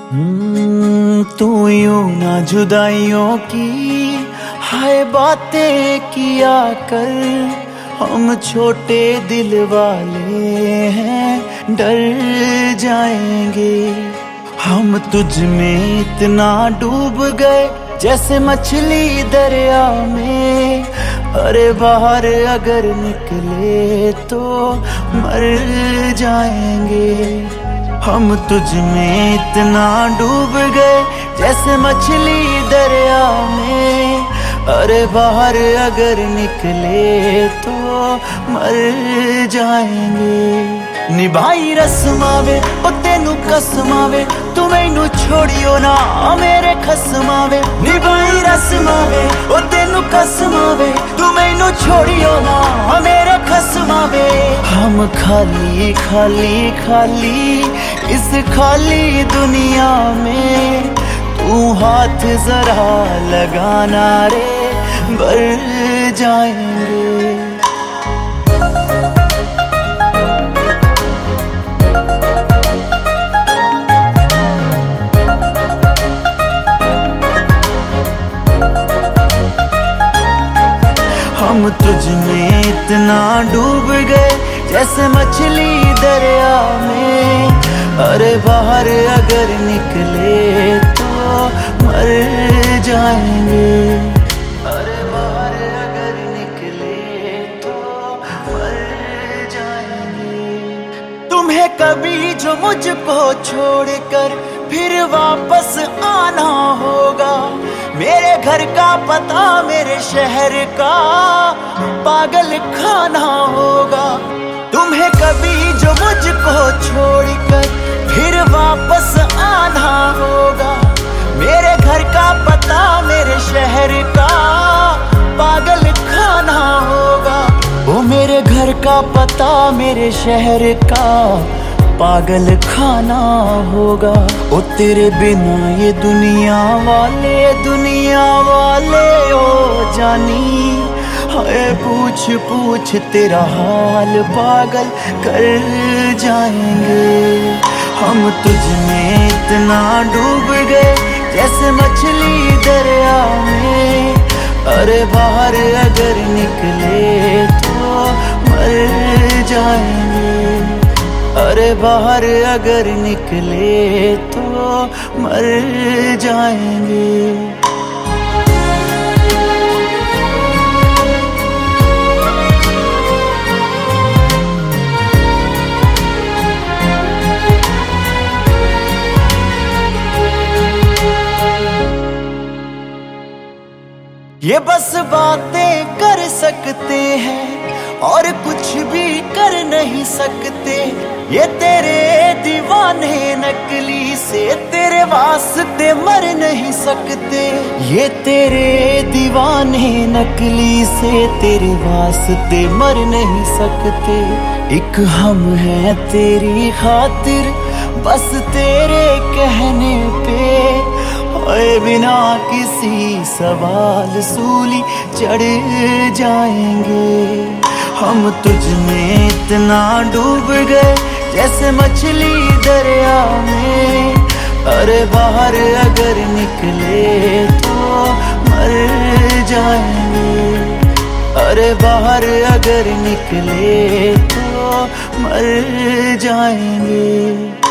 तू यूं ना जुदाइयों की हाय बातें किया कर। हम छोटे दिल वाले हैं, डर जाएंगे। हम तुझ में इतना डूब गए जैसे मछली दरिया में। अरे बाहर अगर निकले तो मर जाएंगे। हम तुझ में इतना डूब गए जैसे मछली दरिया में। अरे बाहर अगर निकले तो मर जाएंगे। निभाई रस्मावे ओ तेनू कसमावे, तू मैनू छोड़ियो ना मेरे खसमावे। निभाई रस्मावे ओ तेनू कसमावे, तू मैनू छोड़ियो ना मेरे खसमावे। हम खाली खाली खाली इस खाली दुनिया में, तू हाथ जरा लगाना रे भर जाएंगे। हम तुझ में इतना डूब गए जैसे मछली दरिया में। अरे बाहर अगर निकले तो मर जाएंगे। अरे बाहर अगर निकले तो मर जाएंगे। तुम्हें कभी जो मुझको छोड़कर फिर वापस आना होगा, मेरे घर का पता मेरे शहर का पागल खाना होगा। तुम्हें कभी जो मुझको छोड़कर फिर वापस आना होगा, मेरे घर का पता मेरे शहर का पागल खाना होगा। वो मेरे घर का पता मेरे शहर का पागल खाना होगा। ओ तेरे बिना ये दुनिया वाले ओ जानी, हाय पूछ पूछ तेरा हाल पागल कर जाएंगे। हम तुझ में इतना डूब गए जैसे मछली दरिया में। अरे बाहर अगर निकले तो मर जाएंगे। अरे बाहर अगर निकले तो मर जाएंगे। ये बस बातें कर सकते हैं और कुछ भी कर नहीं सकते। ये तेरे दीवाने नकली से तेरे वास्ते मर नहीं सकते। ये तेरे दीवाने नकली से तेरे वास्ते मर नहीं सकते। एक हम हैं तेरी खातिर बस तेरे कहने पे, ओए बिना किसी सवाल सूली चढ़ जाएंगे। हम तुझ में इतना डूब गए जैसे मछली दरिया में। अरे बाहर अगर निकले तो मर जाएंगे। अरे बाहर अगर निकले तो मर जाएंगे।